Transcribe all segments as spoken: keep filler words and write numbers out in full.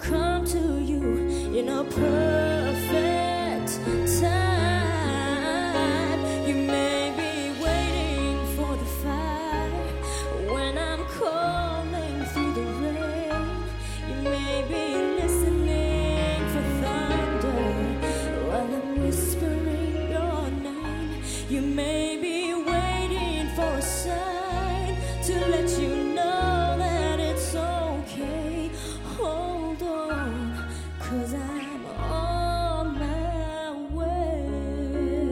come to you in a perfect time. You may be waiting for the fire when I'm calling through the rain. You may be listening for thunder while I'm whispering your name. You may be waiting for a sign to let you know that it's okay. Hold on, 'cause I'm on my way.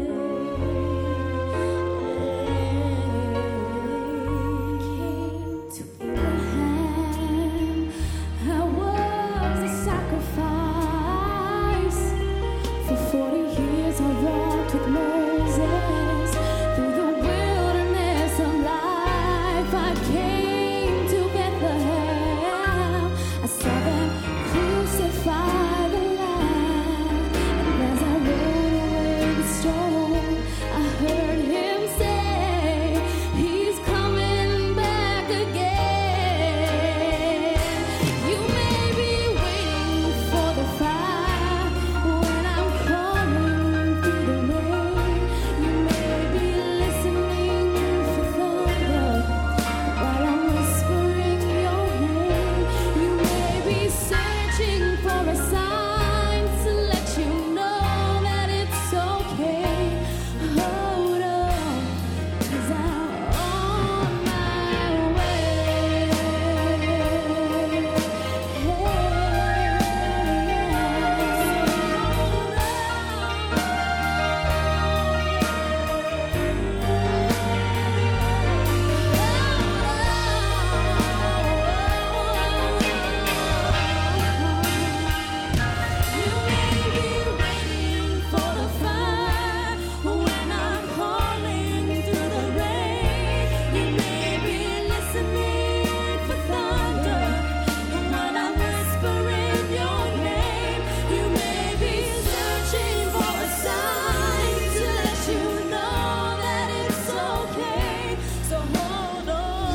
Came to Abraham, I was a sacrifice. For forty years I walked with Moses through the wilderness of life. I came to Bethlehem. I saw them crucify the Lamb. And as I rolled away the stone, I heard him say, he's coming back again. You may be waiting for the fire when I'm calling through the rain. You may be listening for thunder while I'm whispering your name. You may be searching for a sign to let you know that it's okay. Hold on, 'cause I'm on my way. You may be waiting for the fire when I'm calling through the rain. You may be listening for thunder when I'm whispering your name. You may be searching for a sign to let you know that it's okay. So hold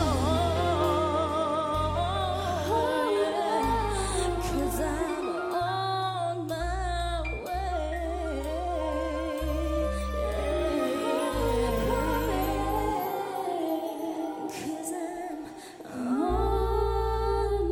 on, 'cause I'm on my way. 'Cause I'm on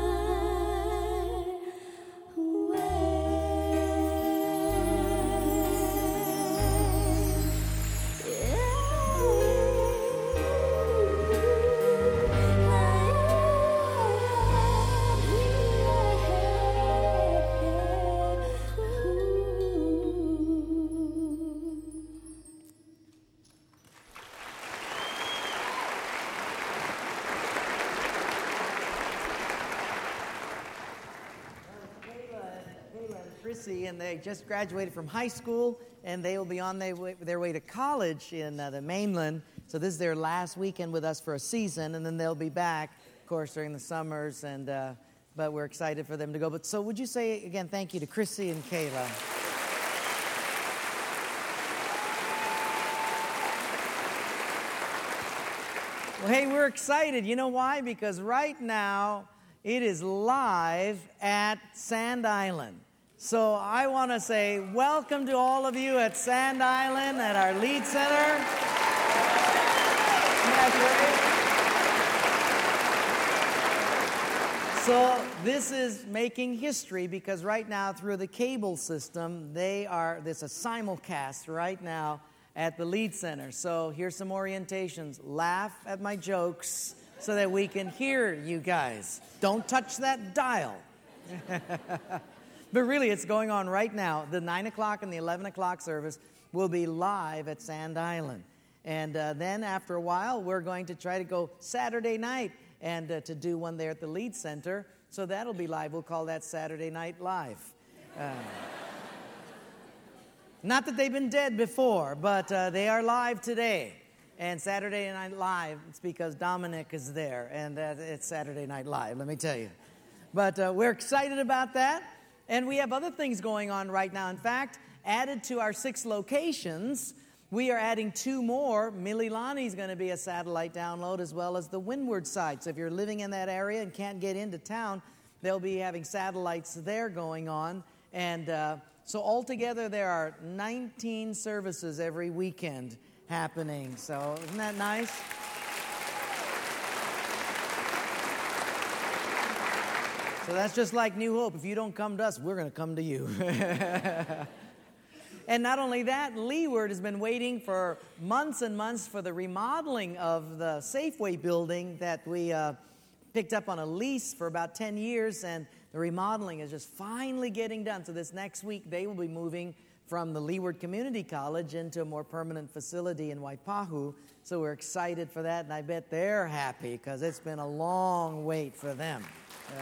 Kayla and Chrissy, and they just graduated from high school, and they will be on their way, their way to college in uh, the mainland. So this is their last weekend with us for a season, and then they'll be back, of course, during the summers. And uh, but we're excited for them to go. But so, would you say again, thank you to Chrissy and Kayla? Well, hey, we're excited. You know why? Because right now it is live at Sand Island. So I want to say welcome to all of you at Sand Island at our Lead Center. So this is making history because right now through the cable system, they are, there's a simulcast right now at the Lead Center. So here's some orientations. Laugh at my jokes so that we can hear you guys. Don't touch that dial. But really, it's going on right now. The nine o'clock and the eleven o'clock service will be live at Sand Island. And uh, then after a while, we're going to try to go Saturday night and uh, to do one there at the Lead Center. So that'll be live. We'll call that Saturday Night Live. Uh, not that they've been dead before, but uh, they are live today. And Saturday Night Live, it's because Dominic is there. And uh, it's Saturday Night Live, let me tell you. But uh, we're excited about that. And we have other things going on right now. In fact, added to our six locations, we are adding two more. Mililani is going to be a satellite download as well as the Windward side. So if you're living in that area and can't get into town, they'll be having satellites there going on. And uh, so altogether there are nineteen services every weekend happening. So isn't that nice? So that's just like New Hope. If you don't come to us, we're going to come to you. And not only that, Leeward has been waiting for months and months for the remodeling of the Safeway building that we uh, picked up on a lease for about ten years, and the remodeling is just finally getting done. So this next week, they will be moving from the Leeward Community College into a more permanent facility in Waipahu. So we're excited for that, and I bet they're happy because it's been a long wait for them. Yeah.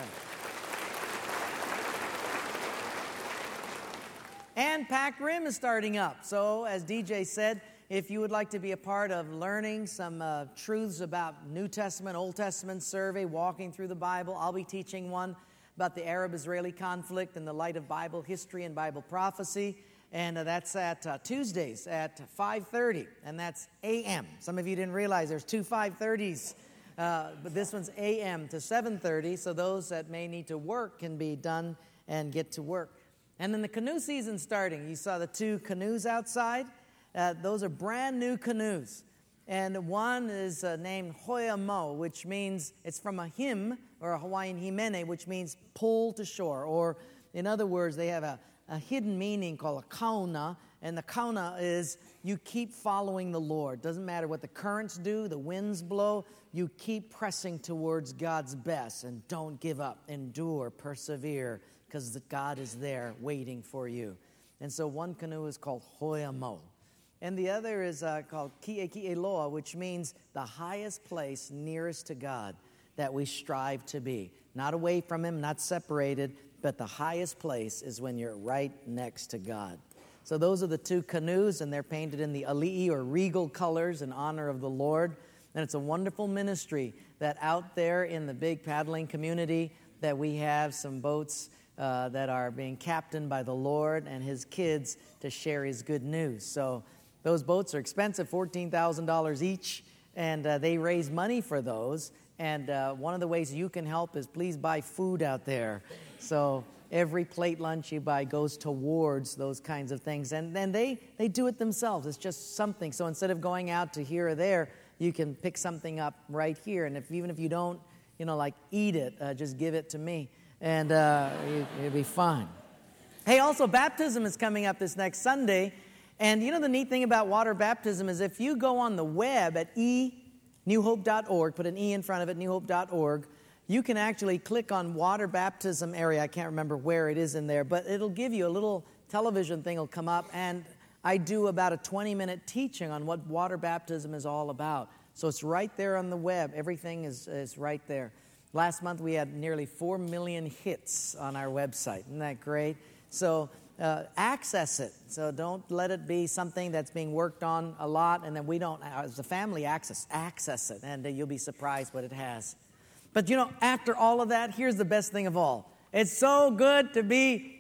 And Pac Rim is starting up. So, as D J said, if you would like to be a part of learning some uh, truths about New Testament, Old Testament survey, walking through the Bible, I'll be teaching one about the Arab-Israeli conflict in the light of Bible history and Bible prophecy. And uh, that's at uh, Tuesdays at five thirty, and that's A M Some of you didn't realize there's two five thirties, uh, but this one's A M to seven thirty, so those that may need to work can be done and get to work. And then the canoe season's starting. You saw the two canoes outside. Uh, those are brand new canoes. And one is uh, named Hoia Mo, which means, it's from a hymn, or a Hawaiian himene, which means pull to shore. Or, in other words, they have a, a hidden meaning called a kauna. And the kauna is you keep following the Lord. Doesn't matter what the currents do, the winds blow, you keep pressing towards God's best. And don't give up. Endure, persevere, because God is there waiting for you. And so one canoe is called Hoia Mo. And the other is uh, called Ki'eki'eloa, which means the highest place nearest to God that we strive to be. Not away from Him, not separated, but the highest place is when you're right next to God. So those are the two canoes, and they're painted in the ali'i or regal colors in honor of the Lord. And it's a wonderful ministry that out there in the big paddling community that we have some boats Uh, that are being captained by the Lord and His kids to share His good news. So those boats are expensive, fourteen thousand dollars each, and uh, they raise money for those. And uh, one of the ways you can help is please buy food out there. So every plate lunch you buy goes towards those kinds of things. And then they, they do it themselves. It's just something. So instead of going out to here or there, you can pick something up right here. And if even if you don't, you know, like eat it, uh, just give it to me. And uh, you'll be fine. Hey, also, baptism is coming up this next Sunday. And you know the neat thing about water baptism is if you go on the web at e new hope dot org, put an E in front of it, new hope dot org, you can actually click on water baptism area. I can't remember where it is in there, but it'll give you a little television thing will come up. And I do about a twenty-minute teaching on what water baptism is all about. So it's right there on the web. Everything is, is right there. Last month, we had nearly four million hits on our website. Isn't that great? So uh, access it. So don't let it be something that's being worked on a lot, and then we don't, as a family, access, access it, and uh, you'll be surprised what it has. But, you know, after all of that, here's the best thing of all. It's so good to be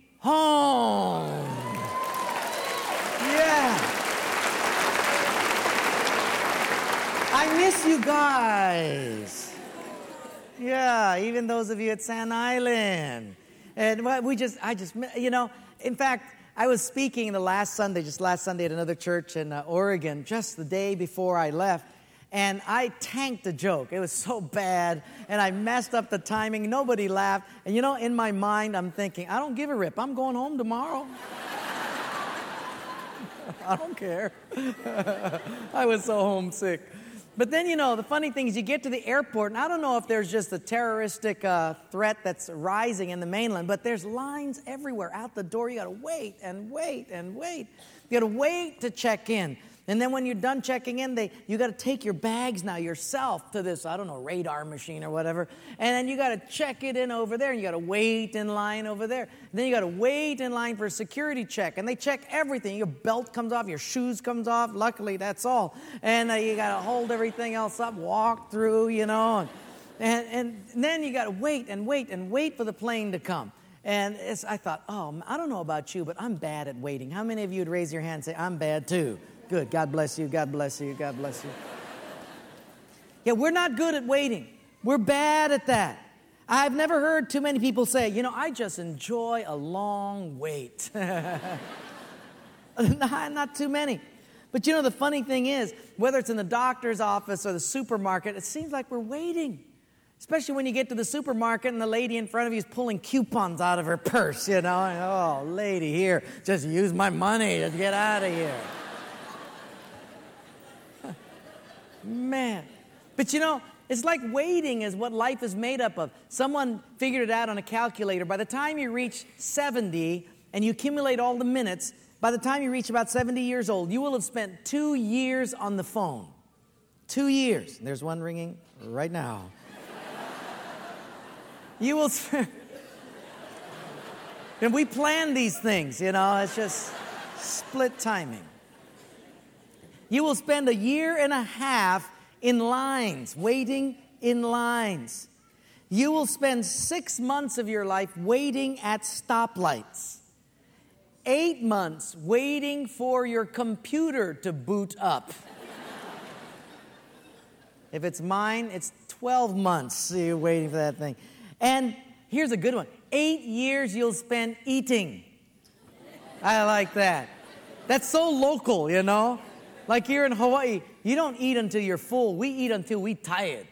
home. Yeah. I miss you guys. Yeah, even those of you at Sand Island. And we just, I just, you know, in fact, I was speaking the last Sunday, just last Sunday at another church in uh, Oregon, just the day before I left. And I tanked a joke. It was so bad. And I messed up the timing. Nobody laughed. And you know, in my mind, I'm thinking, I don't give a rip. I'm going home tomorrow. I don't care. I was so homesick. But then, you know, the funny thing is you get to the airport, and I don't know if there's just a terroristic uh, threat that's rising in the mainland, but there's lines everywhere out the door. You got to wait and wait and wait. You got to wait to check in. And then when you're done checking in, they you got to take your bags now yourself to this, I don't know, radar machine or whatever. And then you got to check it in over there. And you got to wait in line over there. And then you got to wait in line for a security check. And they check everything. Your belt comes off, your shoes comes off. Luckily, that's all. And uh, you got to hold everything else up, walk through, you know. And, and, and then you got to wait and wait and wait for the plane to come. And it's, I thought, oh, I don't know about you, but I'm bad at waiting. How many of you would raise your hand and say, I'm bad too? Good. God bless you. God bless you. God bless you. Yeah, we're not good at waiting. We're bad at that. I've never heard too many people say, you know, I just enjoy a long wait. not, not too many. But you know, the funny thing is, whether it's in the doctor's office or the supermarket, it seems like we're waiting. Especially when you get to the supermarket and the lady in front of you is pulling coupons out of her purse, you know. And, oh, lady, here, just use my money. Just get out of here. Man. But you know, it's like waiting is what life is made up of. Someone figured it out on a calculator. By the time you reach seventy and you accumulate all the minutes, by the time you reach about seventy years old, you will have spent two years on the phone. Two years. There's one ringing right now. You will spend... And we plan these things, you know. It's just split timing. You will spend a year and a half in lines, waiting in lines. You will spend six months of your life waiting at stoplights. Eight months waiting for your computer to boot up. If it's mine, it's twelve months you're waiting for that thing. And here's a good one. Eight years you'll spend eating. I like that. That's so local, you know. Like here in Hawaii, you don't eat until you're full. We eat until we tired.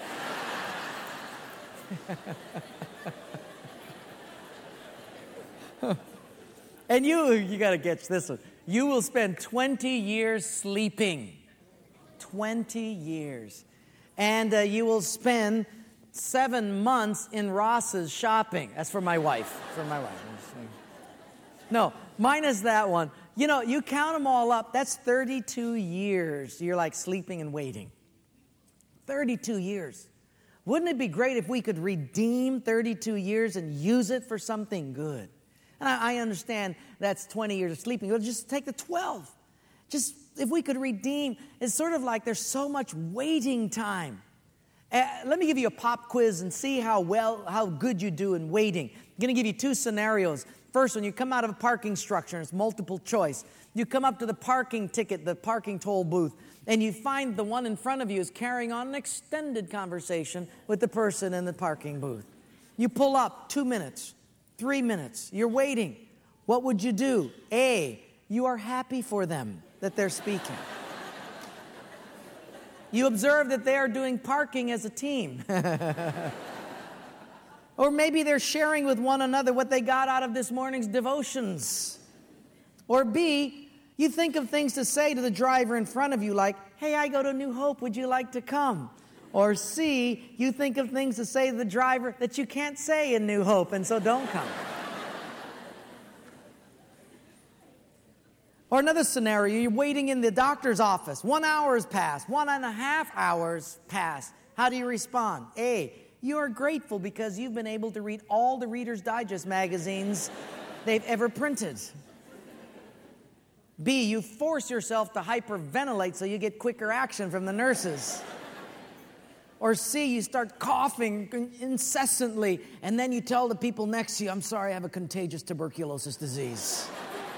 And you, you got to catch this one. You will spend twenty years sleeping. twenty years. And uh, you will spend seven months in Ross's shopping. That's for my wife. For my wife. No, minus that one. You know, you count them all up, that's thirty-two years. You're like sleeping and waiting. thirty-two years. Wouldn't it be great if we could redeem thirty-two years and use it for something good? And I, I understand that's twenty years of sleeping. But just take the twelve. Just if we could redeem, it's sort of like there's so much waiting time. Uh, let me give you a pop quiz and see how well, how good you do in waiting. I'm going to give you two scenarios. First, when you come out of a parking structure, and it's multiple choice. You come up to the parking ticket, the parking toll booth, and you find the one in front of you is carrying on an extended conversation with the person in the parking booth. You pull up two minutes, three minutes, you're waiting. What would you do? A, you are happy for them that they're speaking. You observe that they are doing parking as a team. Or maybe they're sharing with one another what they got out of this morning's devotions. Or B, you think of things to say to the driver in front of you like, hey, I go to New Hope, would you like to come? Or C, you think of things to say to the driver that you can't say in New Hope, and so don't come. Or another scenario, you're waiting in the doctor's office. One hour has passed. One and a half hours passed. How do you respond? A, you are grateful because you've been able to read all the Reader's Digest magazines they've ever printed. B, you force yourself to hyperventilate so you get quicker action from the nurses. Or C, you start coughing incessantly, and then you tell the people next to you, I'm sorry, I have a contagious tuberculosis disease.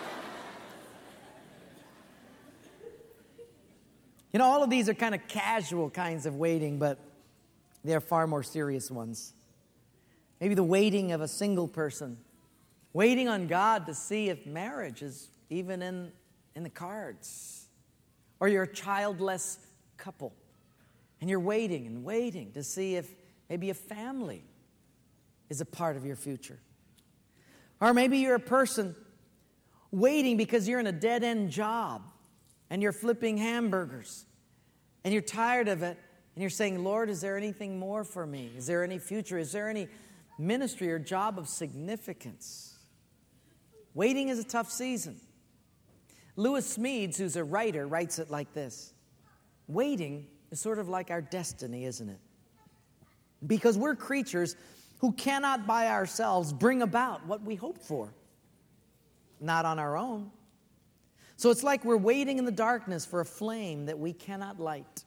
You know, all of these are kind of casual kinds of waiting, but they're far more serious ones. Maybe the waiting of a single person, waiting on God to see if marriage is even in, in the cards. Or you're a childless couple, and you're waiting and waiting to see if maybe a family is a part of your future. Or maybe you're a person waiting because you're in a dead-end job, and you're flipping hamburgers, and you're tired of it, and you're saying, Lord, is there anything more for me? Is there any future? Is there any ministry or job of significance? Waiting is a tough season. Lewis Smedes, who's a writer, writes it like this. Waiting is sort of like our destiny, isn't it? Because we're creatures who cannot by ourselves bring about what we hope for. Not on our own. So it's like we're waiting in the darkness for a flame that we cannot light.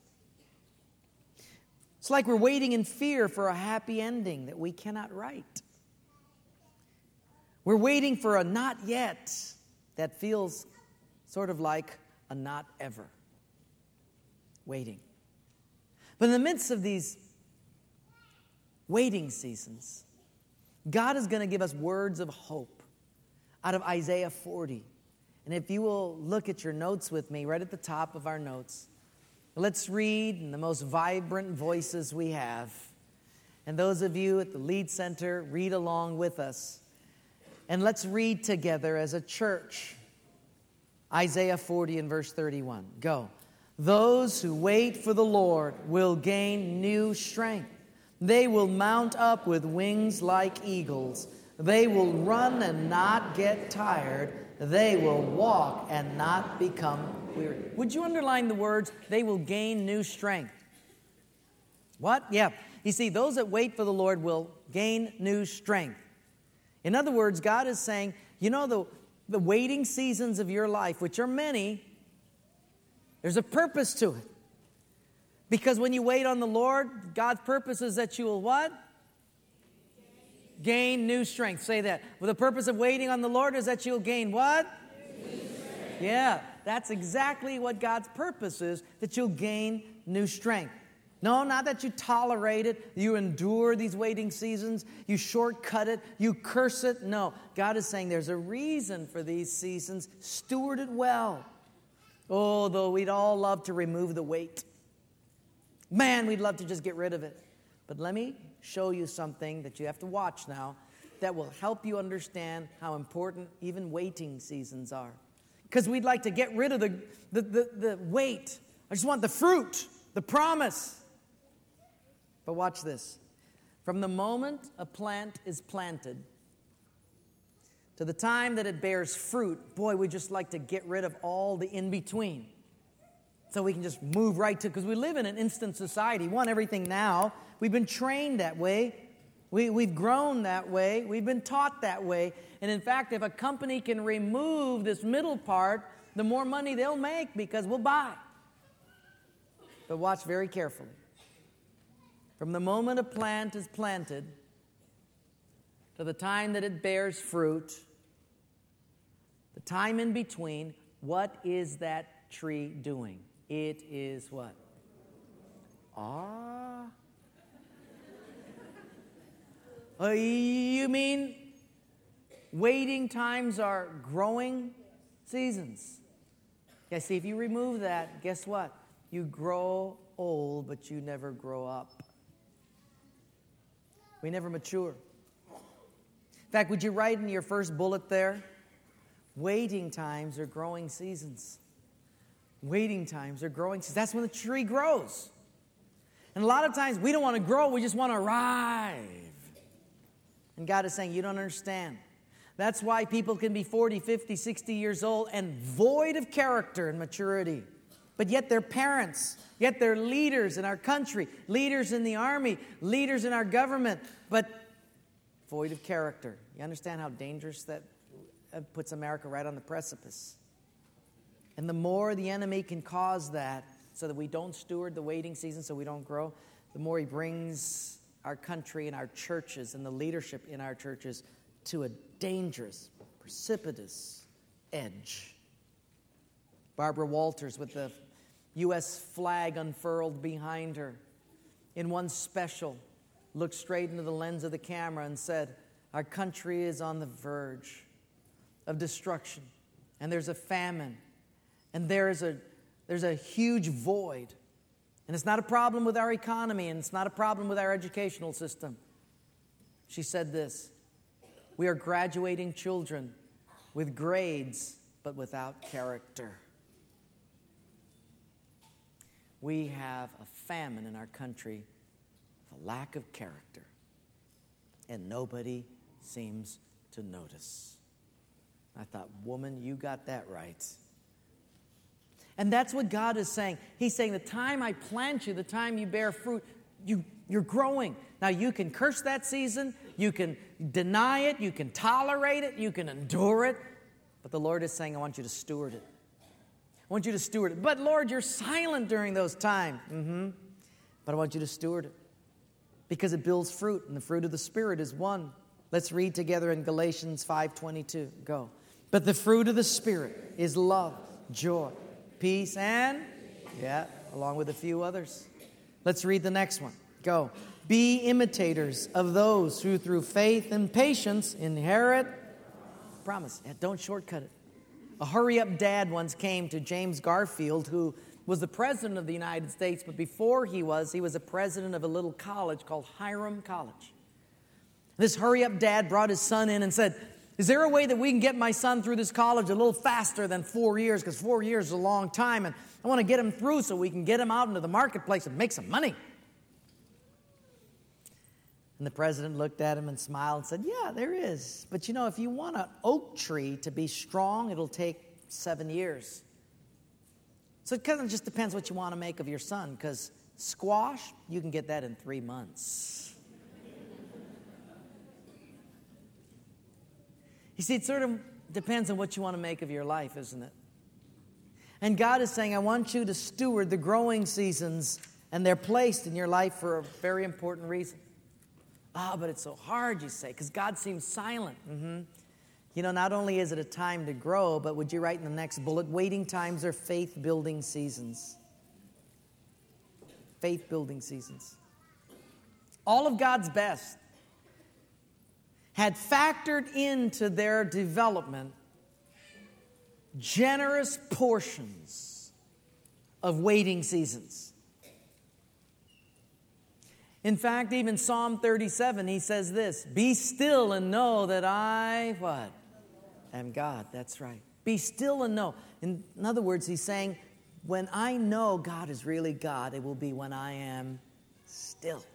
It's like we're waiting in fear for a happy ending that we cannot write. We're waiting for a not yet that feels sort of like a not ever. Waiting. But in the midst of these waiting seasons. God is going to give us words of hope out of Isaiah forty. And if you will look at your notes with me, right at the top of our notes, let's read in the most vibrant voices we have. And those of you at the Lead Center, read along with us. And let's read together as a church. Isaiah forty and verse thirty-one. Go. Those who wait for the Lord will gain new strength. They will mount up with wings like eagles. They will run and not get tired. They will walk and not become weary. Would you underline the words, they will gain new strength? What? Yeah. You see, those that wait for the Lord will gain new strength. In other words, God is saying, you know, the, the waiting seasons of your life, which are many, there's a purpose to it. Because when you wait on the Lord, God's purpose is that you will what? Gain new strength. Say that. Well, the purpose of waiting on the Lord is that you'll gain what? New strength. Yeah, that's exactly what God's purpose is, that you'll gain new strength. No, not that you tolerate it, you endure these waiting seasons, you shortcut it, you curse it. No, God is saying there's a reason for these seasons. Steward it well. Oh, though we'd all love to remove the weight. Man, we'd love to just get rid of it. But let me show you something that you have to watch now that will help you understand how important even waiting seasons are. Because we'd like to get rid of the, the, the, the weight. I just want the fruit, the promise. But watch this. From the moment a plant is planted to the time that it bears fruit, boy, we just like to get rid of all the in-between. So we can just move right to, because we live in an instant society. We want everything now. We've been trained that way. We, we've grown that way. We've been taught that way. And in fact, if a company can remove this middle part, the more money they'll make because we'll buy. But watch very carefully. From the moment a plant is planted to the time that it bears fruit, the time in between, what is that tree doing? It is what? Ah. Uh, you mean waiting times are growing seasons? Yeah, see, if you remove that, guess what? You grow old, but you never grow up. We never mature. In fact, would you write in your first bullet there? Waiting times are growing seasons. Waiting times are growing seasons. That's when the tree grows. And a lot of times we don't want to grow, we just want to arrive. And God is saying, you don't understand. That's why people can be forty, fifty, sixty years old and void of character and maturity. But yet they're parents, yet they're leaders in our country, leaders in the army, leaders in our government, but void of character. You understand how dangerous that puts America right on the precipice? And the more the enemy can cause that so that we don't steward the waiting season, so we don't grow, the more he brings our country and our churches and the leadership in our churches to a dangerous, precipitous edge. Barbara Walters with the U S flag unfurled behind her, in one special, looked straight into the lens of the camera and said, our country is on the verge of destruction, and there's a famine, and there is a there's a huge void. And it's not a problem with our economy, and it's not a problem with our educational system. She said this, we are graduating children with grades, but without character. We have a famine in our country, a lack of character, and nobody seems to notice. I thought, woman, you got that right. And that's what God is saying. He's saying the time I plant you, the time you bear fruit, you, you're growing. Now, you can curse that season. You can deny it. You can tolerate it. You can endure it. But the Lord is saying, I want you to steward it. I want you to steward it. But, Lord, you're silent during those times. Mm-hmm. But I want you to steward it because it builds fruit, and the fruit of the Spirit is one. Let's read together in Galatians five twenty-two. Go. But the fruit of the Spirit is love, joy, peace, and, yeah, along with a few others. Let's read the next one. Go. Be imitators of those who through faith and patience inherit promise. Yeah, don't shortcut it. A hurry-up dad once came to James Garfield, who was the president of the United States, but before he was, he was a president of a little college called Hiram College. This hurry-up dad brought his son in and said, is there a way that we can get my son through this college a little faster than four years? Because four years is a long time, and I want to get him through so we can get him out into the marketplace and make some money. And the president looked at him and smiled and said, yeah, there is. But you know, if you want an oak tree to be strong, it'll take seven years. So it kind of just depends what you want to make of your son, because squash, you can get that in three months. You see, it sort of depends on what you want to make of your life, isn't it? And God is saying, I want you to steward the growing seasons, and they're placed in your life for a very important reason. Ah, oh, but it's so hard, you say, because God seems silent. Mm-hmm. You know, not only is it a time to grow, but would you write in the next bullet, waiting times are faith-building seasons. Faith-building seasons. All of God's best had factored into their development generous portions of waiting seasons. In fact, even Psalm thirty-seven, he says this, be still and know that I, what? Am God. That's right. Be still and know. In, in other words, he's saying, when I know God is really God, it will be when I am still.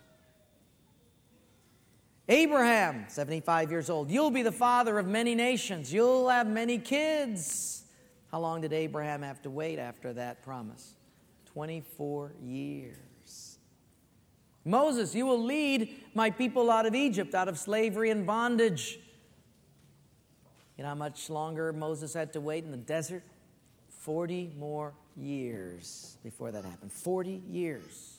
Abraham, seventy-five years old, you'll be the father of many nations. You'll have many kids. How long did Abraham have to wait after that promise? twenty-four years. Moses, you will lead my people out of Egypt, out of slavery and bondage. You know how much longer Moses had to wait in the desert? Forty more years before that happened. Forty years.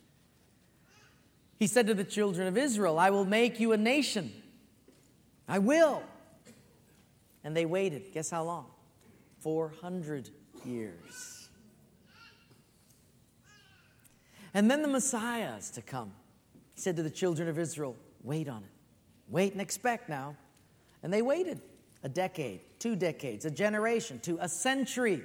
He said to the children of Israel, I will make you a nation. I will. And they waited. Guess how long? four hundred years. And then the Messiah is to come. He said to the children of Israel, wait on it. Wait and expect now. And they waited a decade, two decades, a generation, to a century.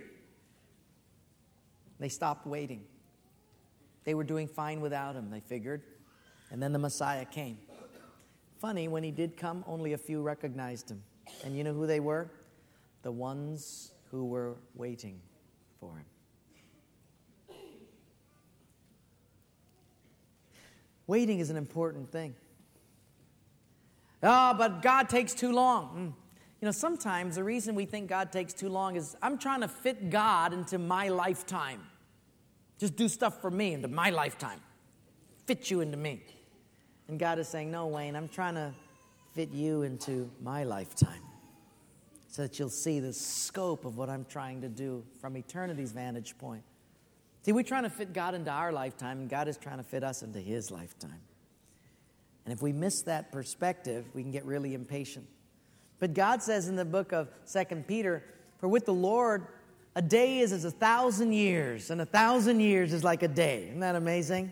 They stopped waiting. They were doing fine without him, they figured. And then the Messiah came. Funny, when he did come, only a few recognized him. And you know who they were? The ones who were waiting for him. Waiting is an important thing. Ah, oh, but God takes too long. Mm. You know, sometimes the reason we think God takes too long is I'm trying to fit God into my lifetime. Just do stuff for me into my lifetime. Fit you into me. And God is saying, no, Wayne, I'm trying to fit you into my lifetime so that you'll see the scope of what I'm trying to do from eternity's vantage point. See, we're trying to fit God into our lifetime, and God is trying to fit us into his lifetime. And if we miss that perspective, we can get really impatient. But God says in the book of Second Peter, for with the Lord, a day is as a thousand years, and a thousand years is like a day. Isn't that amazing?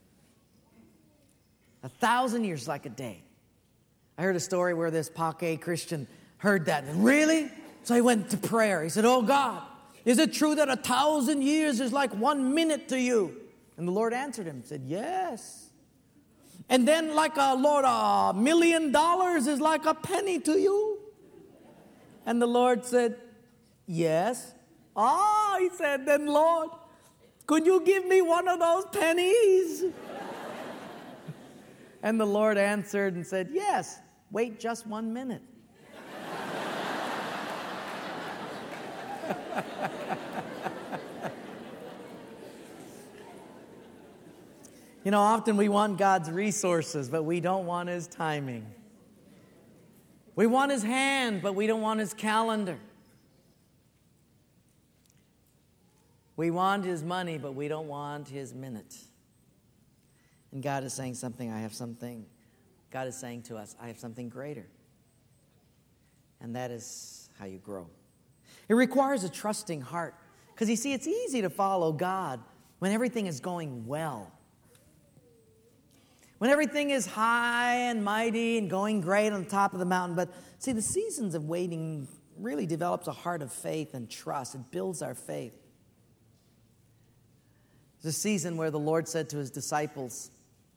A thousand years is like a day. I heard a story where this Paquet Christian heard that. And really? So he went to prayer. He said, oh God, is it true that a thousand years is like one minute to you? And the Lord answered him and said, yes. And then like a Lord, a million dollars is like a penny to you? And the Lord said, yes. Ah, he said, then Lord, could you give me one of those pennies? And the Lord answered and said, yes, wait just one minute. You know, often we want God's resources, but we don't want his timing. We want his hand, but we don't want his calendar. We want his money, but we don't want his minute. And God is saying something, I have something. God is saying to us, I have something greater. And that is how you grow. It requires a trusting heart. Because you see, it's easy to follow God when everything is going well. When everything is high and mighty and going great on the top of the mountain. But see, the seasons of waiting really develops a heart of faith and trust. It builds our faith. There's a season where the Lord said to his disciples,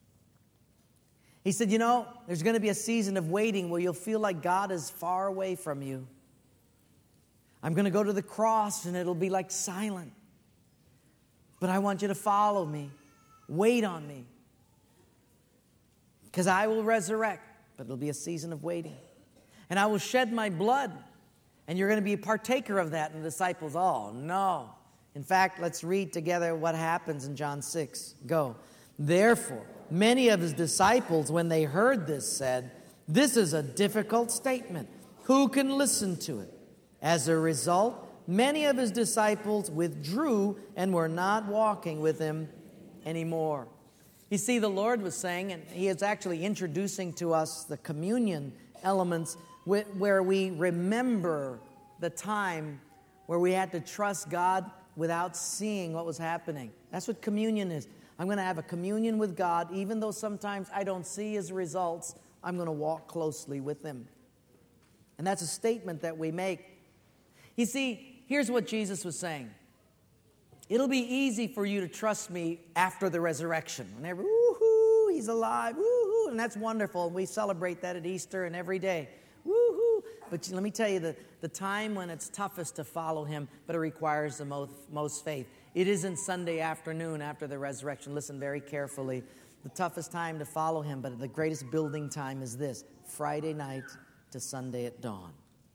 he said, you know, there's going to be a season of waiting where you'll feel like God is far away from you. I'm going to go to the cross and it'll be like silent. But I want you to follow me. Wait on me. Because I will resurrect, but it'll be a season of waiting. And I will shed my blood, and you're going to be a partaker of that. And the disciples, oh, no. In fact, let's read together what happens in John six. Go. Therefore, many of his disciples, when they heard this, said, this is a difficult statement. Who can listen to it? As a result, many of his disciples withdrew and were not walking with him anymore. You see, the Lord was saying, and he is actually introducing to us the communion elements where we remember the time where we had to trust God without seeing what was happening. That's what communion is. I'm going to have a communion with God, even though sometimes I don't see his results. I'm going to walk closely with him. And that's a statement that we make. You see, here's what Jesus was saying. It'll be easy for you to trust me after the resurrection. Whenever, woohoo, he's alive, woohoo, and that's wonderful. And we celebrate that at Easter and every day. Woohoo. But let me tell you, the, the time when it's toughest to follow him, but it requires the most, most faith. It isn't Sunday afternoon after the resurrection. Listen very carefully. The toughest time to follow him, but the greatest building time is this: Friday night to Sunday at dawn.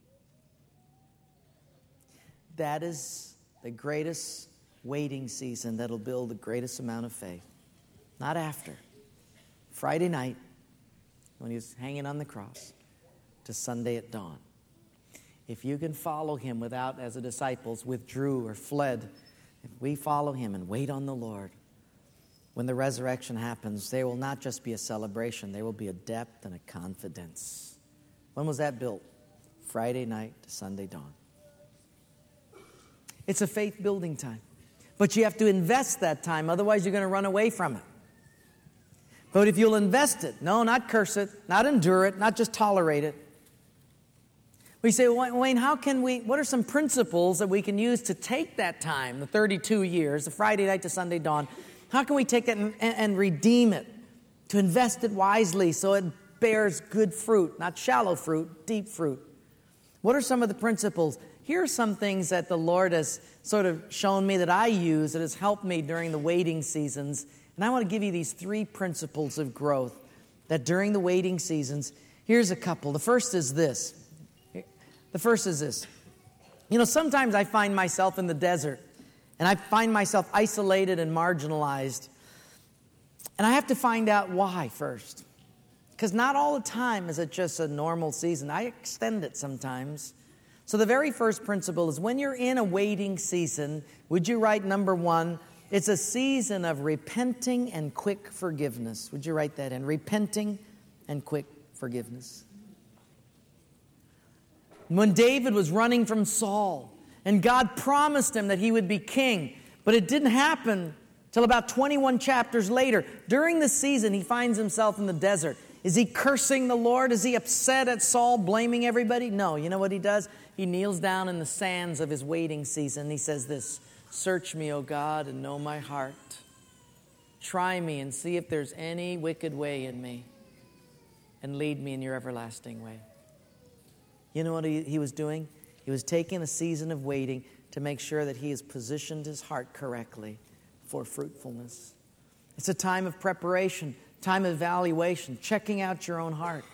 That is the greatest waiting season that'll build the greatest amount of faith. Not after. Friday night, when he was hanging on the cross, to Sunday at dawn. If you can follow him without, as the disciples withdrew or fled, if we follow him and wait on the Lord, when the resurrection happens, there will not just be a celebration, there will be a depth and a confidence. When was that built? Friday night to Sunday dawn. It's a faith building time. But you have to invest that time, otherwise you're going to run away from it. But if you'll invest it, no, not curse it, not endure it, not just tolerate it. We say, well, Wayne, how can we, what are some principles that we can use to take that time, the thirty-two years, the Friday night to Sunday dawn, how can we take that and, and redeem it, to invest it wisely so it bears good fruit, not shallow fruit, deep fruit? What are some of the principles? Here are some things that the Lord has sort of shown me that I use that has helped me during the waiting seasons. And I want to give you these three principles of growth that during the waiting seasons, here's a couple. The first is this. The first is this. You know, sometimes I find myself in the desert and I find myself isolated and marginalized. And I have to find out why first. Because not all the time is it just a normal season. I extend it sometimes. So the very first principle is when you're in a waiting season, would you write number one, it's a season of repenting and quick forgiveness. Would you write that in? Repenting and quick forgiveness. When David was running from Saul, and God promised him that he would be king, but it didn't happen till about twenty-one chapters later. During the season, he finds himself in the desert. Is he cursing the Lord? Is he upset at Saul, blaming everybody? No. You know what he does? He kneels down in the sands of his waiting season. He says this, search me, O God, and know my heart. Try me and see if there's any wicked way in me, and lead me in your everlasting way. You know what he, he was doing? He was taking a season of waiting to make sure that he has positioned his heart correctly for fruitfulness. It's a time of preparation, time of evaluation, checking out your own heart.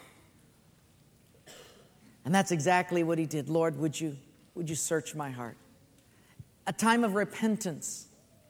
And that's exactly what he did. Lord, would you, would you search my heart? A time of repentance.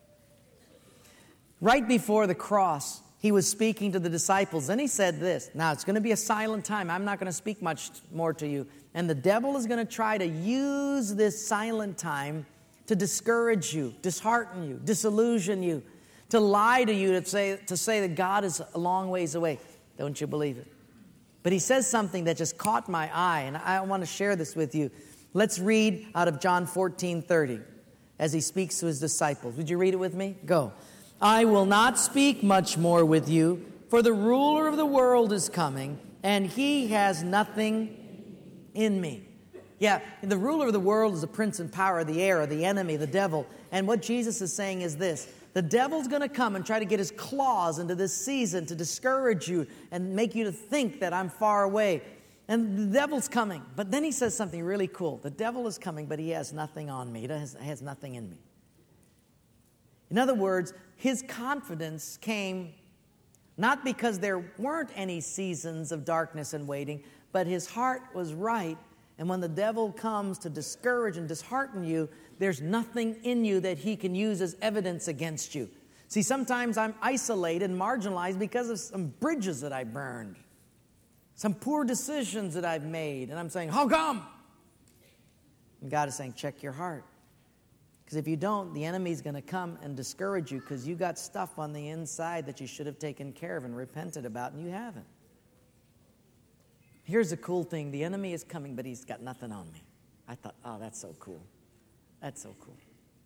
Right before the cross, he was speaking to the disciples, and he said this, now it's going to be a silent time. I'm not going to speak much more to you. And the devil is going to try to use this silent time to discourage you, dishearten you, disillusion you, to lie to you, to say, to say that God is a long ways away. Don't you believe it? But he says something that just caught my eye, and I want to share this with you. Let's read out of John fourteen thirty as he speaks to his disciples. Would you read it with me? Go. I will not speak much more with you, For the ruler of the world is coming, and he has nothing in me. Yeah, the ruler of the world is the prince and power of the air, the enemy, the devil. And what Jesus is saying is this: the devil's going to come and try to get his claws into this season to discourage you and make you to think that I'm far away. And the devil's coming. But then he says something really cool. The devil is coming, but he has nothing on me. He has, has nothing in me. In other words, his confidence came not because there weren't any seasons of darkness and waiting, but his heart was right. And when the devil comes to discourage and dishearten you, there's nothing in you that he can use as evidence against you. See, sometimes I'm isolated and marginalized because of some bridges that I burned, some poor decisions that I've made. And I'm saying, how come? And God is saying, check your heart. Because if you don't, the enemy's going to come and discourage you because you got stuff on the inside that you should have taken care of and repented about, and you haven't. Here's the cool thing. The enemy is coming, but he's got nothing on me. I thought, oh, that's so cool. That's so cool.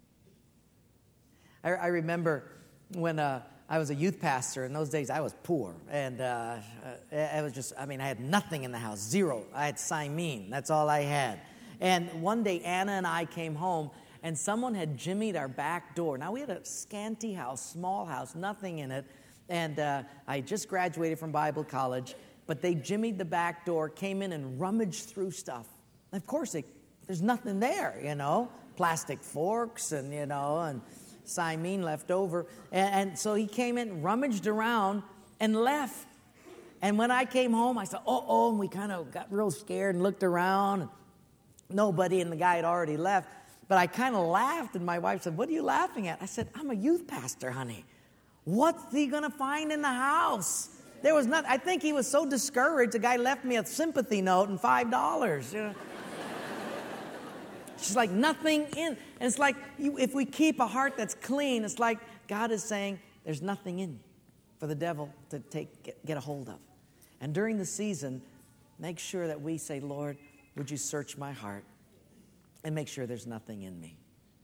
I, I remember when uh, I was a youth pastor. In those days, I was poor. And uh, I was just, I mean, I had nothing in the house. Zero. I had Simene. That's all I had. And one day, Anna and I came home, and someone had jimmied our back door. Now, we had a scanty house, small house, nothing in it. And uh, I just graduated from Bible college. But they jimmied the back door, came in and rummaged through stuff. And of course, they, there's nothing there, you know. Plastic forks and, you know, and Simene left over. And, and so he came in, rummaged around, and left. And when I came home, I said, uh-oh, and we kind of got real scared and looked around. And nobody, and the guy had already left. But I kind of laughed, and my wife said, what are you laughing at? I said, I'm a youth pastor, honey. What's he going to find in the house? There was not. I think he was so discouraged, the guy left me a sympathy note and five dollars. You know? She's like, nothing in. And it's like, you, if we keep a heart that's clean, it's like God is saying, there's nothing in you for the devil to take get, get a hold of. And during the season, make sure that we say, Lord, would you search my heart and make sure there's nothing in me.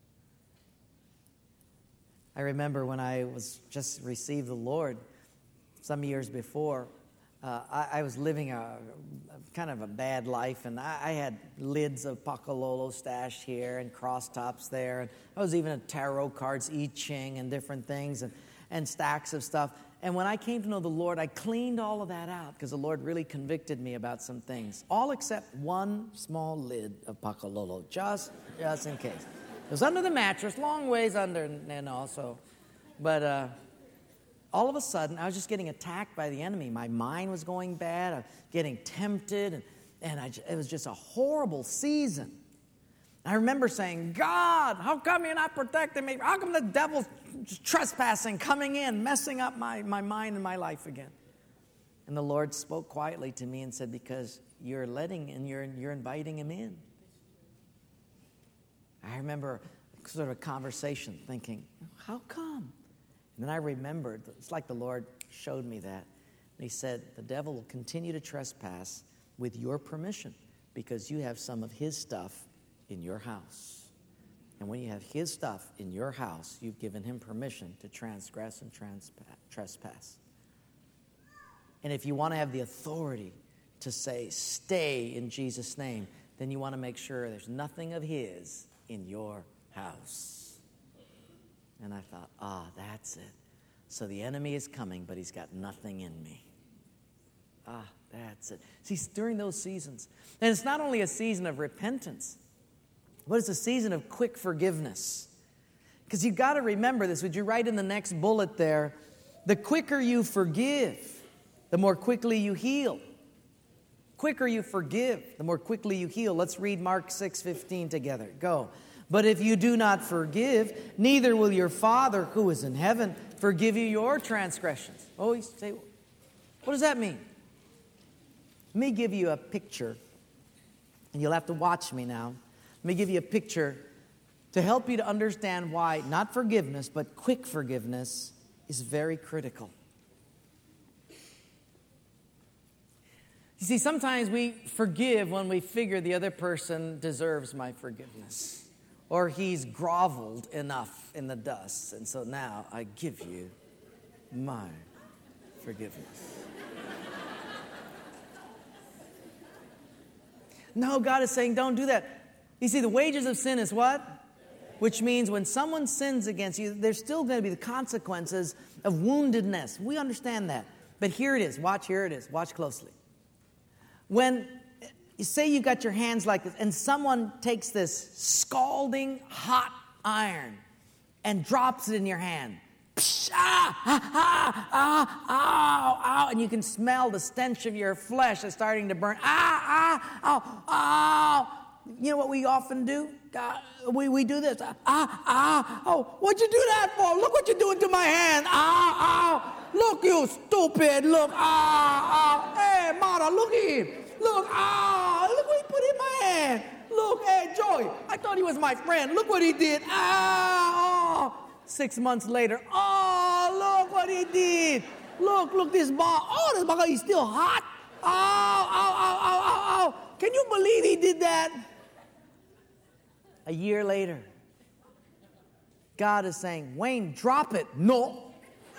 I remember when I was just received the Lord, some years before, uh, I, I was living a, a kind of a bad life, and I, I had lids of Pacololo stashed here and cross tops there, and I was even at tarot cards, I Ching, and different things, and, and stacks of stuff. And when I came to know the Lord, I cleaned all of that out because the Lord really convicted me about some things, all except one small lid of Pacololo, just, just in case. It was under the mattress, long ways under, and also, but... Uh, All of a sudden, I was just getting attacked by the enemy. My mind was going bad. I was getting tempted. And, and I, it was just a horrible season. I remember saying, God, how come you're not protecting me? How come the devil's trespassing, coming in, messing up my, my mind and my life again? And the Lord spoke quietly to me and said, because you're letting and you're, you're inviting him in. I remember sort of a conversation thinking, how come? And then I remembered, it's like the Lord showed me that. And he said, the devil will continue to trespass with your permission because you have some of his stuff in your house. And when you have his stuff in your house, you've given him permission to transgress and transpa- trespass. And if you want to have the authority to say, stay in Jesus' name, then you want to make sure there's nothing of his in your house. And I thought, ah, that's it. So the enemy is coming, but he's got nothing in me. Ah, that's it. See, during those seasons, and it's not only a season of repentance, but it's a season of quick forgiveness. Because you've got to remember this. Would you write in the next bullet there, the quicker you forgive, the more quickly you heal. Quicker you forgive, the more quickly you heal. Let's read Mark six fifteen together. Go. But if you do not forgive, neither will your Father who is in heaven forgive you your transgressions. Oh, you say, what does that mean? Let me give you a picture, and you'll have to watch me now. Let me give you a picture to help you to understand why not forgiveness, but quick forgiveness is very critical. You see, sometimes we forgive when we figure the other person deserves my forgiveness. Or he's groveled enough in the dust, and so now I give you my forgiveness. No, God is saying, don't do that. You see, the wages of sin is what? Which means when someone sins against you, there's still going to be the consequences of woundedness. We understand that. But here it is. Watch, here it is. Watch closely. When you say you got your hands like this, and someone takes this scalding hot iron and drops it in your hand. Psh, ah, ah, ah, ah, ow, ow, and you can smell the stench of your flesh is starting to burn. Ah, ah, ow, ow. You know what we often do? God, we, we do this. Ah, ah, oh, what'd you do that for? Look what you're doing to my hand. Ah, ah, look, you stupid. Look, ah, ah. Hey, Mara, look at him. Look, ah, look what he put in my hand. Look, hey, Joey, I thought he was my friend. Look what he did. Ah, oh. Six months later, oh, look what he did. Look, look, this ball. Oh, this ball is still hot. Oh, oh, oh, oh, oh, oh. Can you believe he did that? A year later, God is saying, Wayne, drop it. No.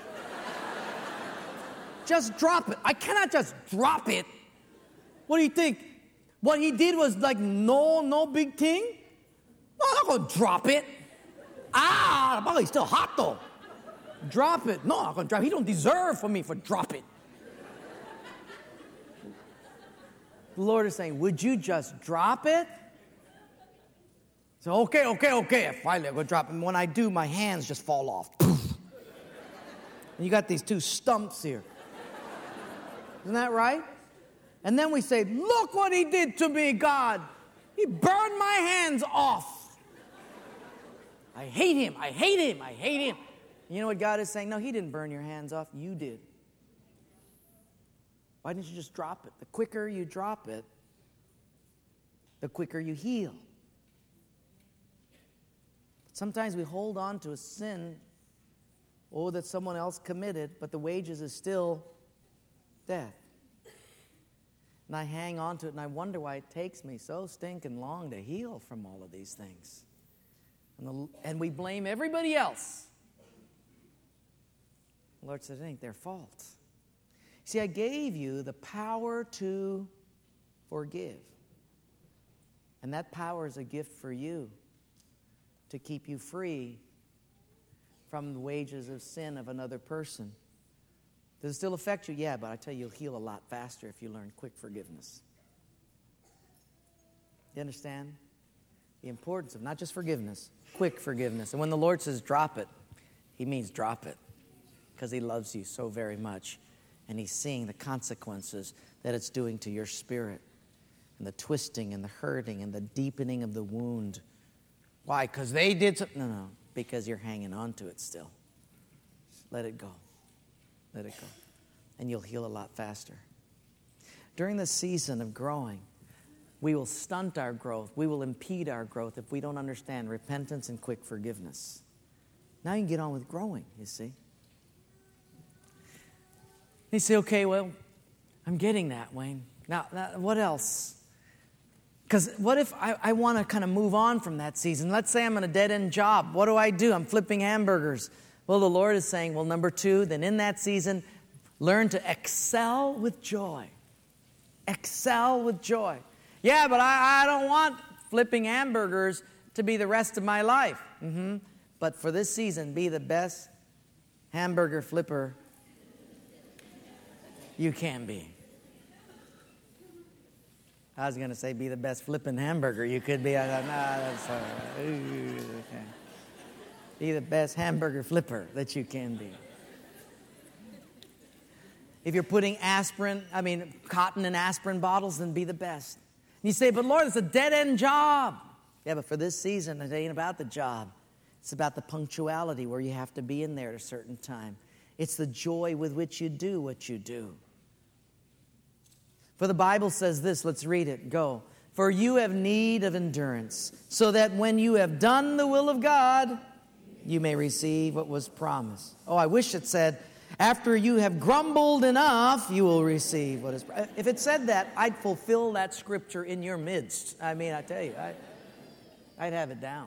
Just drop it. I cannot just drop it. What do you think? What he did was like, no, no big thing? No, I'm not going to drop it. Ah, the ball is still hot though. Drop it. No, I'm not going to drop it. He don't deserve for me for drop it. The Lord is saying, would you just drop it? So, okay, okay, okay. Finally, I'm going to drop it. And when I do, my hands just fall off. Poof. And you got these two stumps here. Isn't that right? And then we say, look what he did to me, God. He burned my hands off. I hate him. I hate him. I hate him. You know what God is saying? No, he didn't burn your hands off. You did. Why didn't you just drop it? The quicker you drop it, the quicker you heal. Sometimes we hold on to a sin, oh, that someone else committed, but the wages is still death. And I hang on to it, and I wonder why it takes me so stinking long to heal from all of these things. And, the, and we blame everybody else. The Lord said, it ain't their fault. See, I gave you the power to forgive. And that power is a gift for you to keep you free from the wages of sin of another person. Does it still affect you? Yeah, but I tell you, you'll heal a lot faster if you learn quick forgiveness. You understand? The importance of not just forgiveness, quick forgiveness. And when the Lord says drop it, he means drop it because he loves you so very much. And he's seeing the consequences that it's doing to your spirit and the twisting and the hurting and the deepening of the wound. Why? Because they did something? No, no, because you're hanging on to it still. Let it go. Let it go. And you'll heal a lot faster. During this season of growing, we will stunt our growth. We will impede our growth if we don't understand repentance and quick forgiveness. Now you can get on with growing, you see. You say, okay, well, I'm getting that, Wayne. Now, now what else? Because what if I, I want to kind of move on from that season? Let's say I'm in a dead-end job. What do I do? I'm flipping hamburgers. Well, the Lord is saying, well, number two, then in that season, learn to excel with joy. Excel with joy. Yeah, but I, I don't want flipping hamburgers to be the rest of my life. Mm-hmm. But for this season, be the best hamburger flipper you can be. I was going to say be the best flipping hamburger you could be. I thought, nah, that's all right. Ooh, okay. Be the best hamburger flipper that you can be. If you're putting aspirin, I mean, cotton in aspirin bottles, then be the best. And you say, but Lord, it's a dead-end job. Yeah, but for this season, it ain't about the job. It's about the punctuality where you have to be in there at a certain time. It's the joy with which you do what you do. For the Bible says this, let's read it, go. For you have need of endurance, so that when you have done the will of God, you may receive what was promised. Oh, I wish it said, after you have grumbled enough, you will receive what is promised. If it said that, I'd fulfill that scripture in your midst. I mean, I tell you, I, I'd have it down.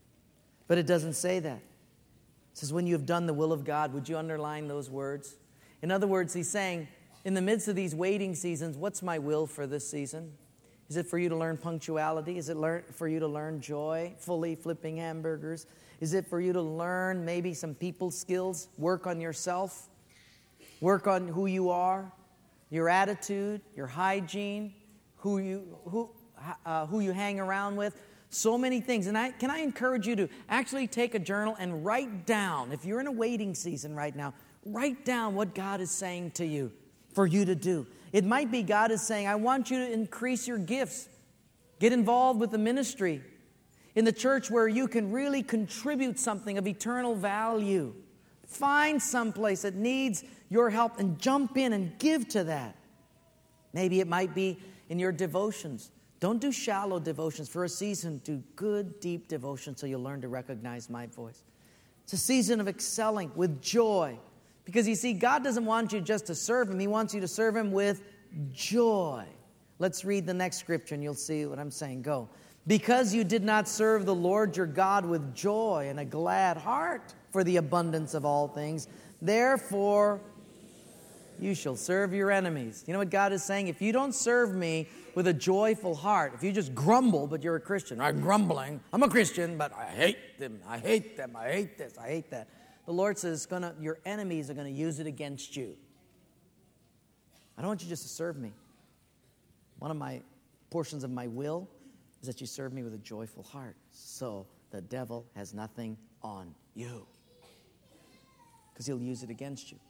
But it doesn't say that. It says, when you have done the will of God, would you underline those words? In other words, he's saying, in the midst of these waiting seasons, what's my will for this season? Is it for you to learn punctuality? Is it learn, for you to learn joy, fully flipping hamburgers? Is it for you to learn maybe some people skills, work on yourself, work on who you are, your attitude, your hygiene, who you who uh, who you hang around with? So many things. And I can I encourage you to actually take a journal and write down, if you're in a waiting season right now, write down what God is saying to you for you to do. It might be God is saying, I want you to increase your gifts. Get involved with the ministry in the church where you can really contribute something of eternal value. Find some place that needs your help and jump in and give to that. Maybe it might be in your devotions. Don't do shallow devotions. For a season, do good, deep devotion so you'll learn to recognize my voice. It's a season of excelling with joy. Because you see, God doesn't want you just to serve Him. He wants you to serve Him with joy. Let's read the next scripture and you'll see what I'm saying. Go. Because you did not serve the Lord your God with joy and a glad heart for the abundance of all things, therefore you shall serve your enemies. You know what God is saying? If you don't serve me with a joyful heart, if you just grumble, but you're a Christian, I'm grumbling, I'm a Christian, but I hate them, I hate them, I hate this, I hate that. The Lord says, gonna, your enemies are going to use it against you. I don't want you just to serve me. One of my portions of my will is that you serve me with a joyful heart. So the devil has nothing on you. Because he'll use it against you.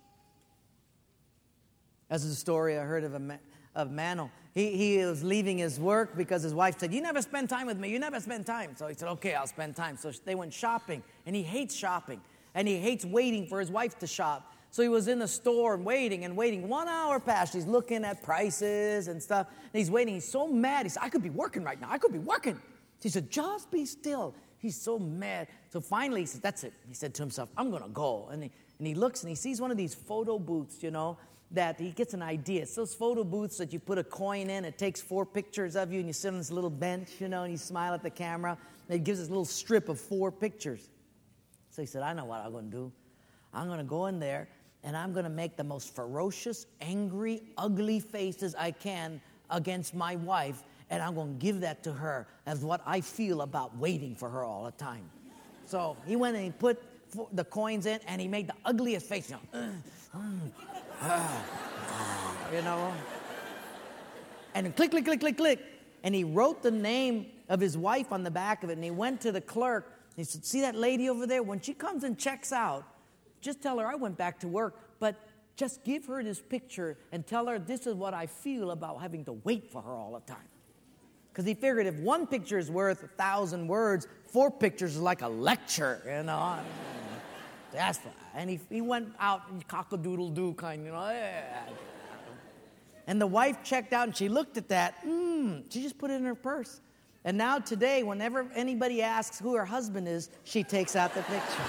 As a story I heard of a man, of Mano. He, he was leaving his work because his wife said, you never spend time with me. You never spend time. So he said, okay, I'll spend time. So they went shopping. And he hates shopping. And he hates waiting for his wife to shop. So he was in the store and waiting and waiting. One hour passed. He's looking at prices and stuff. And he's waiting. He's so mad. He said, I could be working right now. I could be working. He said, just be still. He's so mad. So finally he said, that's it. He said to himself, I'm going to go. And he, and he looks and he sees one of these photo booths, you know, that he gets an idea. It's those photo booths that you put a coin in. It takes four pictures of you and you sit on this little bench, you know, and you smile at the camera. And it gives this little strip of four pictures. So he said, I know what I'm going to do. I'm going to go in there, and I'm going to make the most ferocious, angry, ugly faces I can against my wife, and I'm going to give that to her as what I feel about waiting for her all the time. So he went and he put the coins in, and he made the ugliest face. You know, uh, uh, uh, you know. And then click, click, click, click, click. And he wrote the name of his wife on the back of it, and he went to the clerk. He said, see that lady over there? When she comes and checks out, just tell her I went back to work, but just give her this picture and tell her this is what I feel about having to wait for her all the time. Because he figured if one picture is worth a thousand words, four pictures is like a lecture, you know. That's and he he went out and cock-a-doodle-doo kind, you know. And the wife checked out and she looked at that. Mm, she just put it in her purse. And now today, whenever anybody asks who her husband is, she takes out the picture.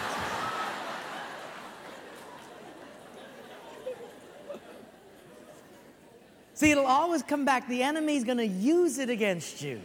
See, it'll always come back. The enemy's going to use it against you.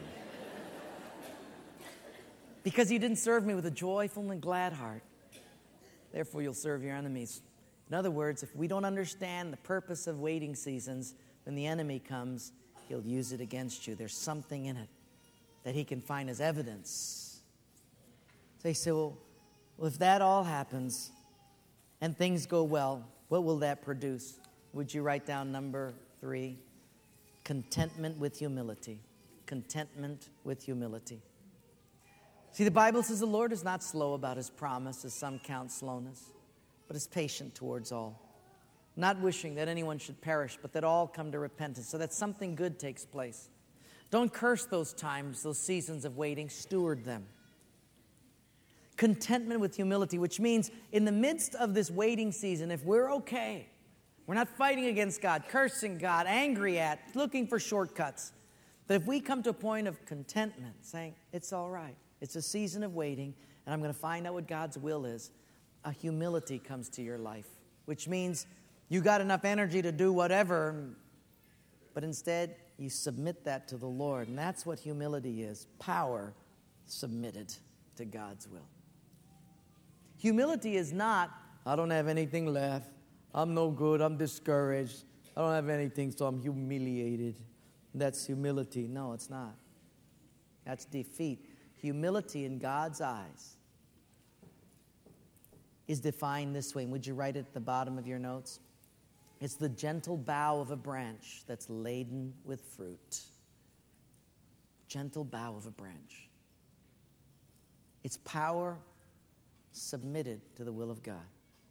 Because you didn't serve me with a joyful and glad heart. Therefore, you'll serve your enemies. In other words, if we don't understand the purpose of waiting seasons, when the enemy comes, he'll use it against you. There's something in it that he can find as evidence. So you say, well, well, if that all happens and things go well, what will that produce? Would you write down number three? Contentment with humility. Contentment with humility. See, the Bible says the Lord is not slow about his promise, as some count slowness, but is patient towards all, not wishing that anyone should perish, but that all come to repentance, so that something good takes place. Don't curse those times, those seasons of waiting. Steward them. Contentment with humility, which means in the midst of this waiting season, if we're okay, we're not fighting against God, cursing God, angry at, looking for shortcuts. But if we come to a point of contentment, saying, it's all right, it's a season of waiting, and I'm going to find out what God's will is, a humility comes to your life, which means you got enough energy to do whatever, but instead you submit that to the Lord. And that's what humility is. Power submitted to God's will. Humility is not, I don't have anything left. I'm no good. I'm discouraged. I don't have anything, so I'm humiliated. That's humility. No, it's not. That's defeat. Humility in God's eyes is defined this way. And would you write it at the bottom of your notes? It's the gentle bough of a branch that's laden with fruit. Gentle bough of a branch. It's power submitted to the will of God.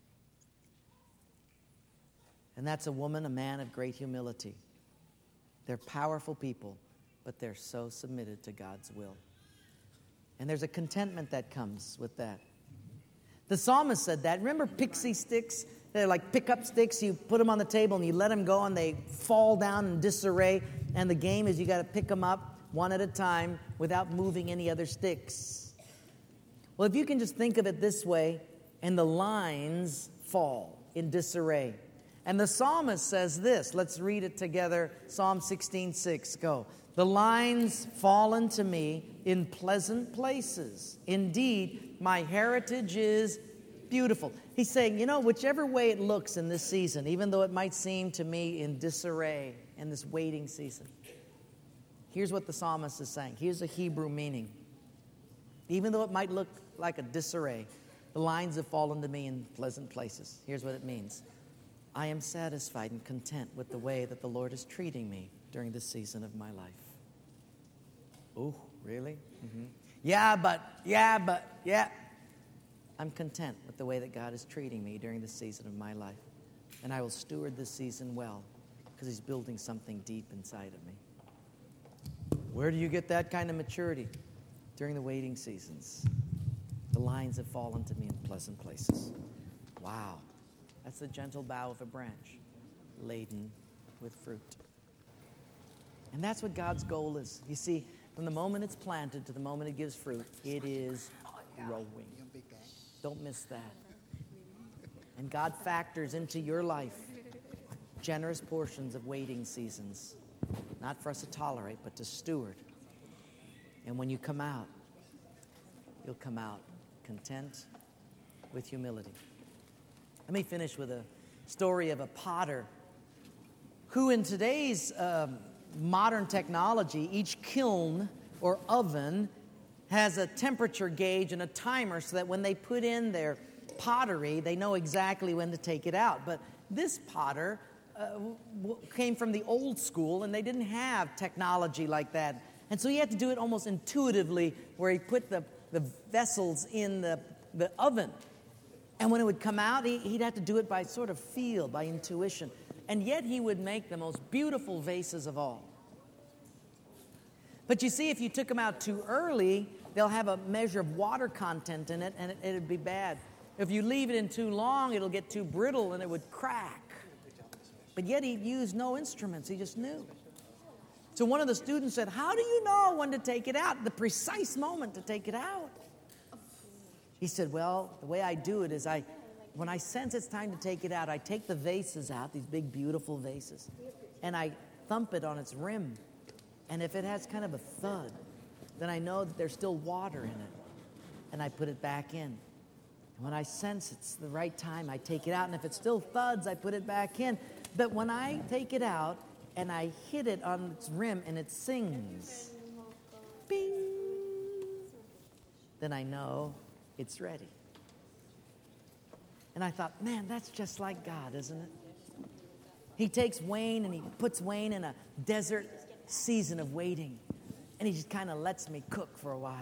And that's a woman, a man of great humility. They're powerful people, but they're so submitted to God's will. And there's a contentment that comes with that. The psalmist said that. Remember pixie sticks? They're like pickup sticks. You put them on the table and you let them go and they fall down in disarray. And the game is you got to pick them up one at a time without moving any other sticks. Well, if you can just think of it this way, and the lines fall in disarray. And the psalmist says this. Let's read it together. Psalm sixteen six. Go. The lines fall unto me in pleasant places. Indeed, my heritage is beautiful. He's saying, you know, whichever way it looks in this season, even though it might seem to me in disarray in this waiting season, here's what the psalmist is saying. Here's a Hebrew meaning. Even though it might look like a disarray, the lines have fallen to me in pleasant places. Here's what it means. I am satisfied and content with the way that the Lord is treating me during this season of my life. Oh, really? Mm-hmm. Yeah, but, yeah, but, yeah. I'm content with the way that God is treating me during this season of my life. And I will steward this season well because He's building something deep inside of me. Where do you get that kind of maturity? During the waiting seasons. The lines have fallen to me in pleasant places. Wow. That's the gentle bough of a branch laden with fruit. And that's what God's goal is. You see, from the moment it's planted to the moment it gives fruit, it is growing. Don't miss that. And God factors into your life generous portions of waiting seasons, not for us to tolerate, but to steward. And when you come out, you'll come out content with humility. Let me finish with a story of a potter who in today's um, modern technology, each kiln or oven has a temperature gauge and a timer so that when they put in their pottery, they know exactly when to take it out. But this potter uh, w- came from the old school, and they didn't have technology like that. And so he had to do it almost intuitively, where he put the, the vessels in the, the oven. And when it would come out, he, he'd have to do it by sort of feel, by intuition. And yet he would make the most beautiful vases of all. But you see, if you took them out too early, they'll have a measure of water content in it, and it, it'd be bad. If you leave it in too long, it'll get too brittle, and it would crack. But yet he used no instruments. He just knew. So one of the students said, how do you know when to take it out, the precise moment to take it out? He said, well, the way I do it is I, when I sense it's time to take it out, I take the vases out, these big, beautiful vases, and I thump it on its rim. And if it has kind of a thud, then I know that there's still water in it. And I put it back in. And when I sense it's the right time, I take it out. And if it still thuds, I put it back in. But when I take it out and I hit it on its rim and it sings, bing, then I know it's ready. And I thought, man, that's just like God, isn't it? He takes Wayne and he puts Wayne in a desert season of waiting. And he just kind of lets me cook for a while.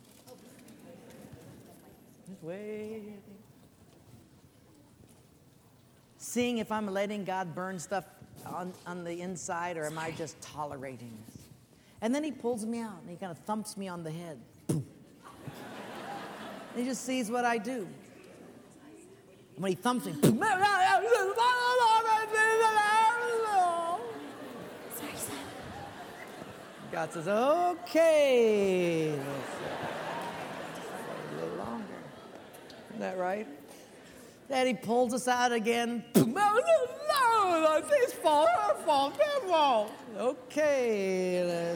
Just waiting. Seeing if I'm letting God burn stuff on, on the inside, or am I just tolerating this? And then he pulls me out and he kind of thumps me on the head. He just sees what I do. And when he thumps me, God says, okay. A little longer. Isn't that right? Daddy pulls us out again. It's fall, fall, fall. Okay. Let's...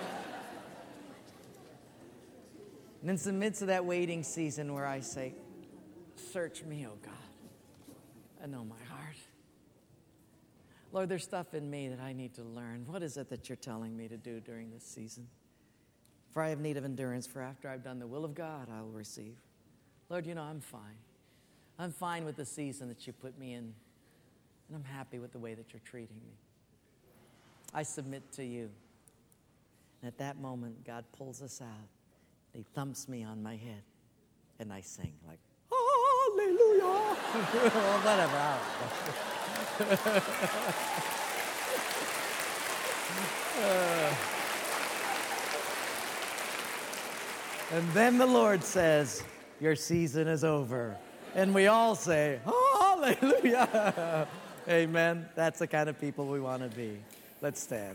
And it's in the midst of that waiting season where I say, search me, oh God. I know my heart. Lord, there's stuff in me that I need to learn. What is it that you're telling me to do during this season? For I have need of endurance, for after I've done the will of God, I will receive. Lord, you know, I'm fine. I'm fine with the season that you put me in, and I'm happy with the way that you're treating me. I submit to you. And at that moment, God pulls us out. He thumps me on my head, and I sing like, hallelujah. Or whatever. uh, and then the Lord says, your season is over. And we all say, hallelujah. Amen. That's the kind of people we want to be. Let's stand.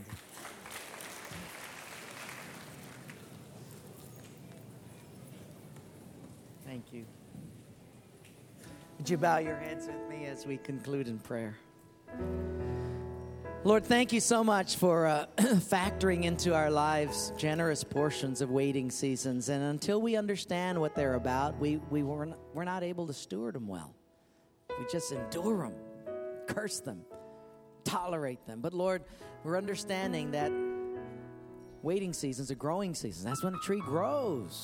Thank you. Would you bow your heads with me as we conclude in prayer? Lord, thank you so much for uh, factoring into our lives generous portions of waiting seasons. And until we understand what they're about, we, we weren't, we're not able to steward them well. We just endure them, curse them, tolerate them. But Lord, we're understanding that waiting seasons are growing seasons. That's when a tree grows.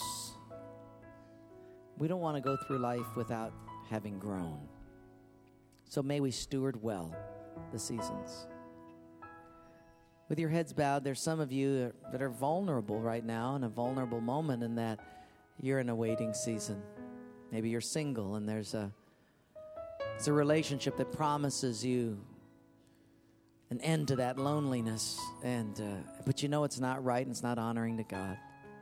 We don't want to go through life without having grown. So may we steward well the seasons. With your heads bowed, there's some of you that are vulnerable right now, in a vulnerable moment, in that you're in a waiting season. Maybe you're single and there's a, it's a relationship that promises you an end to that loneliness, and uh, but you know it's not right and it's not honoring to God.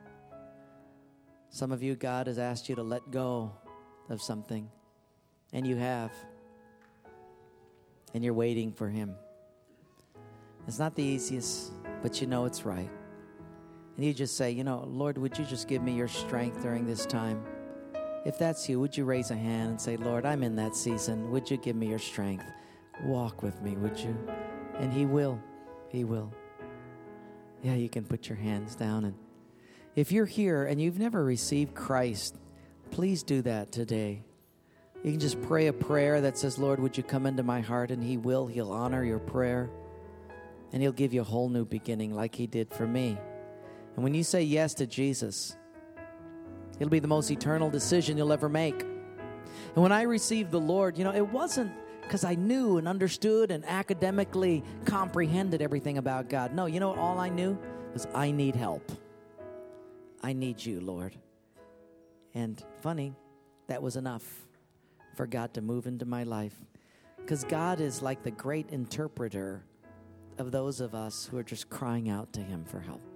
Some of you, God has asked you to let go of something, and you have, and you're waiting for Him. It's not the easiest, but you know it's right. And you just say, you know, Lord, would you just give me your strength during this time? If that's you, would you raise a hand and say, Lord, I'm in that season. Would you give me your strength? Walk with me, would you? And He will. He will. Yeah, you can put your hands down. And if you're here and you've never received Christ, please do that today. You can just pray a prayer that says, Lord, would you come into my heart? And He will. He'll honor your prayer. And He'll give you a whole new beginning like He did for me. And when you say yes to Jesus, it'll be the most eternal decision you'll ever make. And when I received the Lord, you know, it wasn't because I knew and understood and academically comprehended everything about God. No, you know what all I knew was I need help. I need you, Lord. And funny, that was enough for God to move into my life. Because God is like the great interpreter of those of us who are just crying out to Him for help.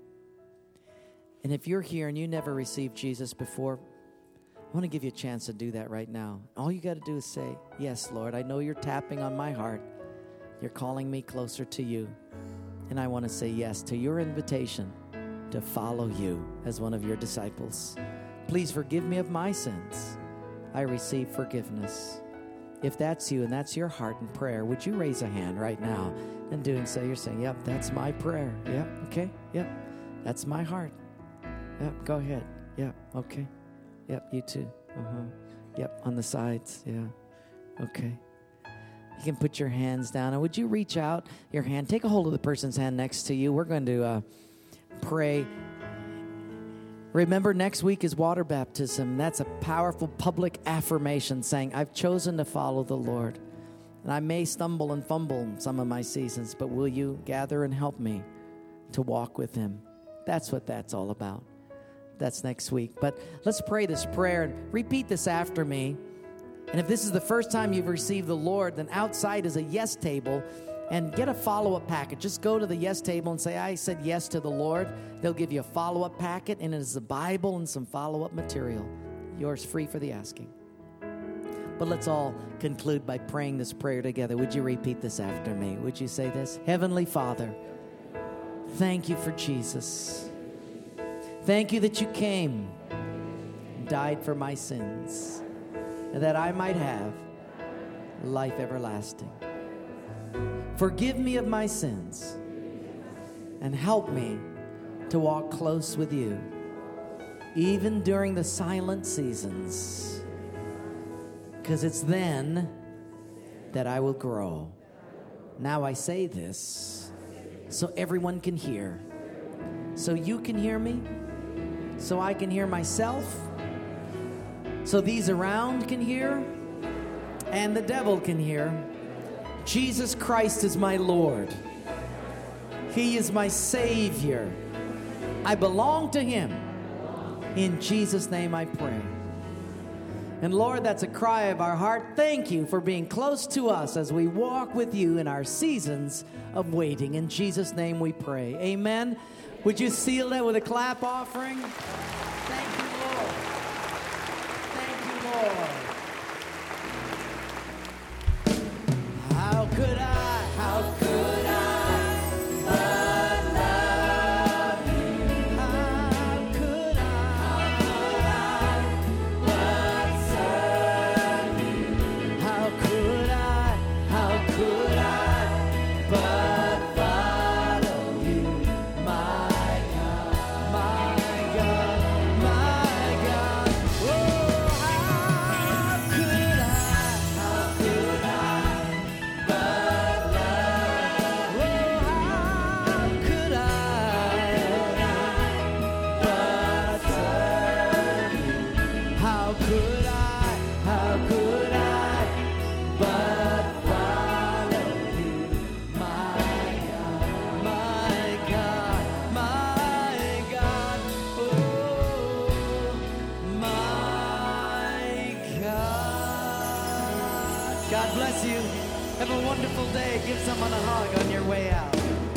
And if you're here and you never received Jesus before, I want to give you a chance to do that right now. All you got to do is say, yes, Lord, I know you're tapping on my heart. You're calling me closer to you. And I want to say yes to your invitation to follow you as one of your disciples. Please forgive me of my sins. I receive forgiveness. If that's you and that's your heart and prayer, would you raise a hand right now? And doing so, you're saying, yep, that's my prayer. Yep, okay, yep, that's my heart. Yep, go ahead. Yep, okay. Yep, you too. Uh-huh. Yep, on the sides, yeah. Okay. You can put your hands down. And would you reach out your hand? Take a hold of the person's hand next to you. We're going to uh, pray. Remember, next week is water baptism. That's a powerful public affirmation saying, I've chosen to follow the Lord. And I may stumble and fumble in some of my seasons, but will you gather and help me to walk with Him? That's what that's all about. That's next week. But let's pray this prayer and repeat this after me. And if this is the first time you've received the Lord, then outside is a yes table. And get a follow-up packet. Just go to the yes table and say, I said yes to the Lord. They'll give you a follow-up packet, and it is the Bible and some follow-up material. Yours free for the asking. But let's all conclude by praying this prayer together. Would you repeat this after me? Would you say this? Heavenly Father, thank you for Jesus. Thank you that you came and died for my sins, and that I might have life everlasting. Forgive me of my sins and help me to walk close with you, even during the silent seasons, because it's then that I will grow. Now I say this so everyone can hear. So you can hear me. So I can hear myself. So these around can hear. And the devil can hear. Jesus Christ is my Lord. He is my Savior. I belong to Him. In Jesus' name I pray. And Lord, that's a cry of our heart. Thank you for being close to us as we walk with you in our seasons of waiting. In Jesus' name we pray. Amen. Would you seal that with a clap offering? Thank you, Lord. Thank you, Lord. How could I, how could I but love you? How could I, but serve you? How could I, how could I but follow you? My God, my God, my God. Oh, how could I, how could I but love? Oh, how could I but serve you? How could I, how could I but follow you? My God, my God, my God, oh, my God. God bless you. Have a wonderful day. Give someone a hug on your way out.